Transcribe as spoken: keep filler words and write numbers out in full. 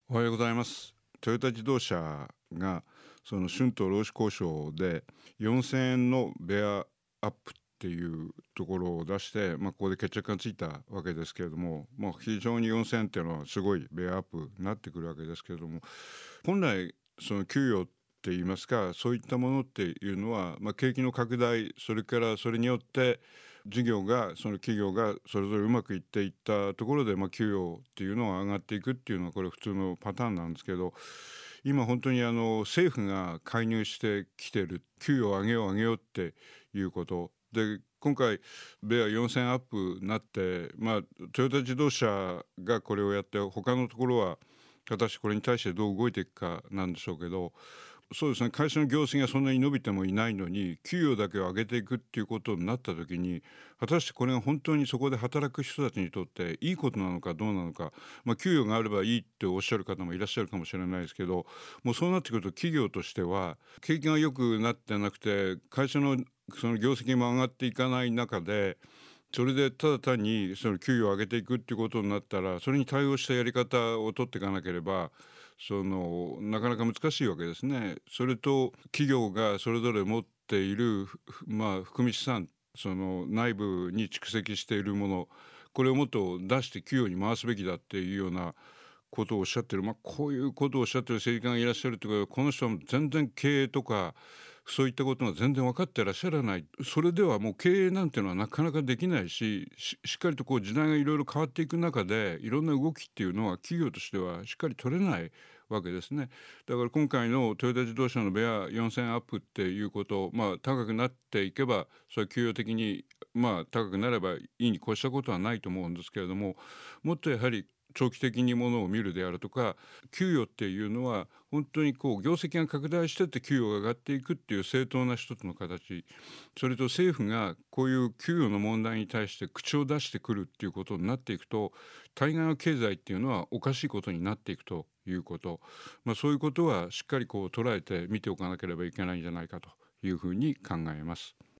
おはようございます。トヨタ自動車がその春闘労使交渉でよんせんえんのベアアップっていうところを出して、まあ、ここで決着がついたわけですけれども、まあ、非常によんせんえんっていうのはすごいベアアップになってくるわけですけれども、本来その給与って言いますか、そういったものっていうのは、まあ、景気の拡大、それからそれによって事業がその企業がそれぞれうまくいっていったところで、まあ、給与っていうのは上がっていくっていうのはこれ普通のパターンなんですけど、今本当にあの政府が介入してきてる、給与を上げよう上げようっていうことで、今回ベアよんせんアップになって、まあ、トヨタ自動車がこれをやって他のところは果たしてこれに対してどう動いていくかなんでしょうけど、そうですね、会社の業績がそんなに伸びてもいないのに給与だけを上げていくっていうことになった時に、果たしてこれが本当にそこで働く人たちにとっていいことなのかどうなのか、まあ、給与があればいいっておっしゃる方もいらっしゃるかもしれないですけど、もうそうなってくると企業としては景気が良くなってなくて会社のその業績も上がっていかない中で、それでただ単にその給与を上げていくっていうことになったら、それに対応したやり方を取っていかなければ、そのなかなか難しいわけですね。それと企業がそれぞれ持っている、まあ、含み資産、その内部に蓄積しているもの、これをもっと出して給与に回すべきだっていうようなことをおっしゃってる、まあ、こういうことをおっしゃってる政治家がいらっしゃるというか、この人は全然経営とかそういったことが全然分かってらっしゃらない。それではもう経営なんていうのはなかなかできないし、ししっかりとこう時代がいろいろ変わっていく中でいろんな動きっていうのは企業としてはしっかり取れないわけですね。だから今回のトヨタ自動車のベアよんせんアップっていうこと、まあ、高くなっていけばそれは給与的にまあ高くなればいいに越したことはないと思うんですけれども、もっとやはり長期的にものを見るであるとか、給与っていうのは本当にこう業績が拡大してって給与が上がっていくっていう正当な一つの形、それと政府がこういう給与の問題に対して口を出してくるっていうことになっていくと、対外の経済っていうのはおかしいことになっていくということ、まあ、そういうことはしっかりこう捉えて見ておかなければいけないんじゃないかというふうに考えます。